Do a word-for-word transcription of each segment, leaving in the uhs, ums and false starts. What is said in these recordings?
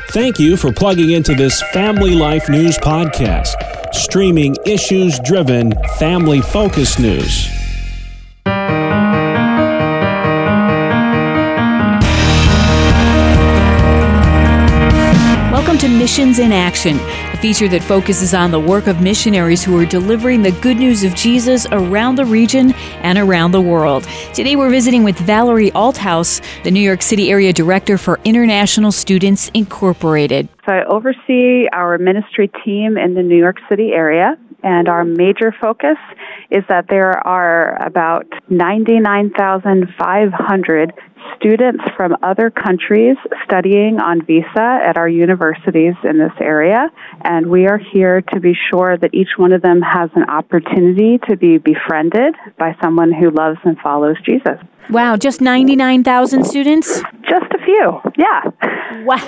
Thank you for plugging into this Family Life News podcast, streaming issues-driven, family-focused news. Welcome to Missions in Action, a feature that focuses on the work of missionaries who are delivering the good news of Jesus around the region and around the world. Today we're visiting with Valerie Althouse, the New York City Area Director for International Students Incorporated. So I oversee our ministry team in the New York City area, and our major focus is that there are about ninety-nine thousand five hundred students from other countries studying on visa at our universities in this area, and we are here to be sure that each one of them has an opportunity to be befriended by someone who loves and follows Jesus. Wow, just ninety-nine thousand students? Just a few, yeah. Wow.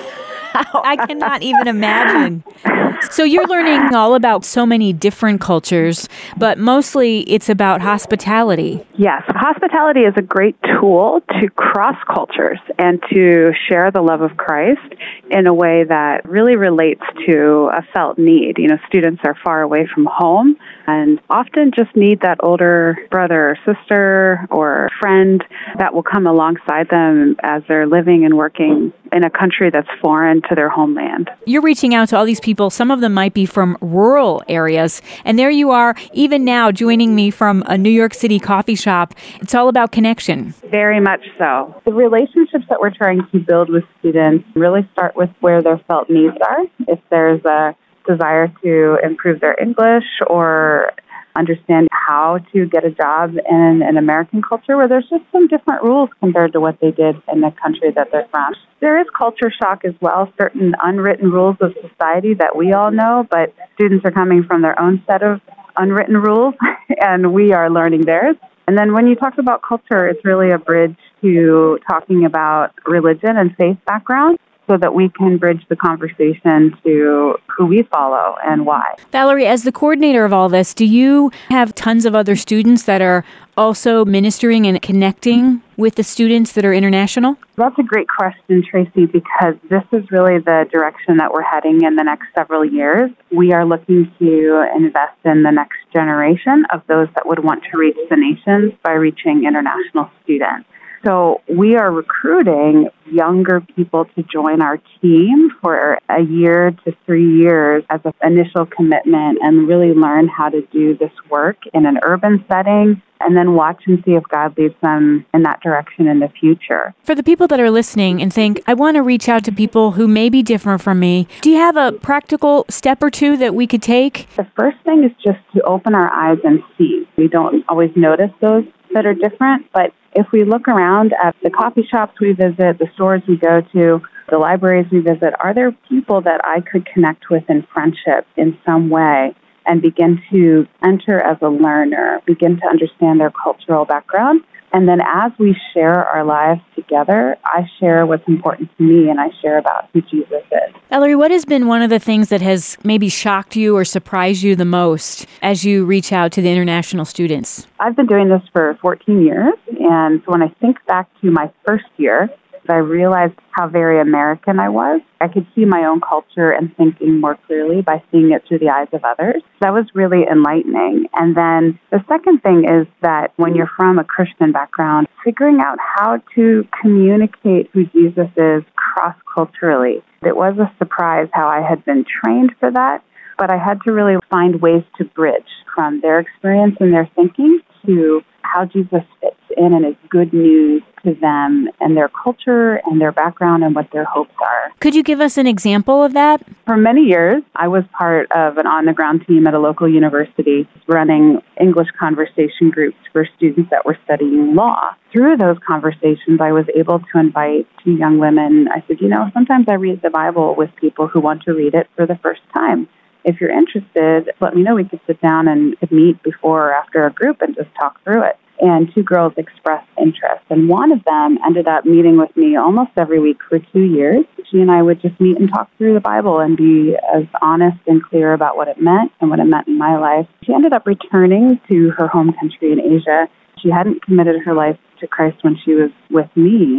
I cannot even imagine. So you're learning all about so many different cultures, but mostly it's about hospitality. Yes, hospitality is a great tool to cross cultures and to share the love of Christ in a way that really relates to a felt need. You know, students are far away from home and often just need that older brother or sister or friend that will come alongside them as they're living and working in a country that's foreign to their homeland. You're reaching out to all these people. Some of them might be from rural areas. And there you are, even now, joining me from a New York City coffee shop. It's all about connection. Very much so. The relationships that we're trying to build with students really start with where their felt needs are. If there's a desire to improve their English or understand how to get a job in an American culture where there's just some different rules compared to what they did in the country that they're from. There is culture shock as well, certain unwritten rules of society that we all know, but students are coming from their own set of unwritten rules, and we are learning theirs. And then when you talk about culture, it's really a bridge to talking about religion and faith background, so that we can bridge the conversation to who we follow and why. Valerie, as the coordinator of all this, do you have tons of other students that are also ministering and connecting with the students that are international? That's a great question, Tracy, because this is really the direction that we're heading in the next several years. We are looking to invest in the next generation of those that would want to reach the nations by reaching international students. So we are recruiting younger people to join our team for a year to three years as an initial commitment and really learn how to do this work in an urban setting and then watch and see if God leads them in that direction in the future. For the people that are listening and think, I want to reach out to people who may be different from me, do you have a practical step or two that we could take? The first thing is just to open our eyes and see. We don't always notice those that are different, but if we look around at the coffee shops we visit, the stores we go to, the libraries we visit, are there people that I could connect with in friendship in some way and begin to enter as a learner, begin to understand their cultural background? And then as we share our lives together, I share what's important to me and I share about who Jesus is. Valerie, what has been one of the things that has maybe shocked you or surprised you the most as you reach out to the international students? I've been doing this for fourteen years, and when I think back to my first year, I realized how very American I was. I could see my own culture and thinking more clearly by seeing it through the eyes of others. That was really enlightening. And then the second thing is that when you're from a Christian background, figuring out how to communicate who Jesus is cross-culturally. It was a surprise how I had been trained for that, but I had to really find ways to bridge from their experience and their thinking to how Jesus fits in and is good news to them and their culture and their background and what their hopes are. Could you give us an example of that? For many years, I was part of an on-the-ground team at a local university running English conversation groups for students that were studying law. Through those conversations, I was able to invite two young women. I said, you know, sometimes I read the Bible with people who want to read it for the first time. If you're interested, let me know. We could sit down and could meet before or after a group and just talk through it. And two girls expressed interest. And one of them ended up meeting with me almost every week for two years. She and I would just meet and talk through the Bible and be as honest and clear about what it meant and what it meant in my life. She ended up returning to her home country in Asia. She hadn't committed her life to Christ when she was with me.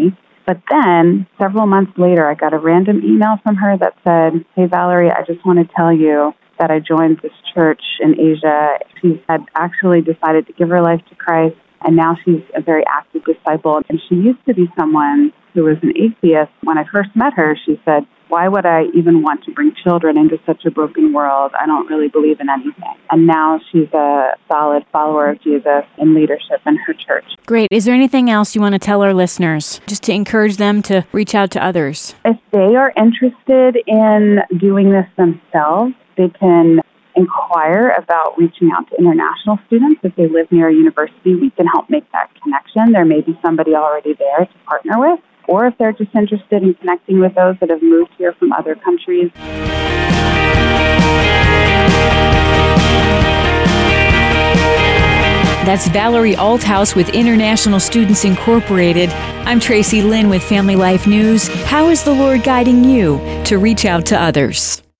But then, several months later, I got a random email from her that said, "Hey, Valerie, I just want to tell you that I joined this church in Asia." She had actually decided to give her life to Christ, and now she's a very active disciple. And she used to be someone who was an atheist. When I first met her, she said, "Why would I even want to bring children into such a broken world? I don't really believe in anything." And now she's a solid follower of Jesus in leadership in her church. Great. Is there anything else you want to tell our listeners, just to encourage them to reach out to others? If they are interested in doing this themselves, they can inquire about reaching out to international students. If they live near a university, we can help make that connection. There may be somebody already there to partner with. Or if they're just interested in connecting with those that have moved here from other countries. That's Valerie Althouse with International Students Incorporated. I'm Tracy Lynn with Family Life News. How is the Lord guiding you to reach out to others?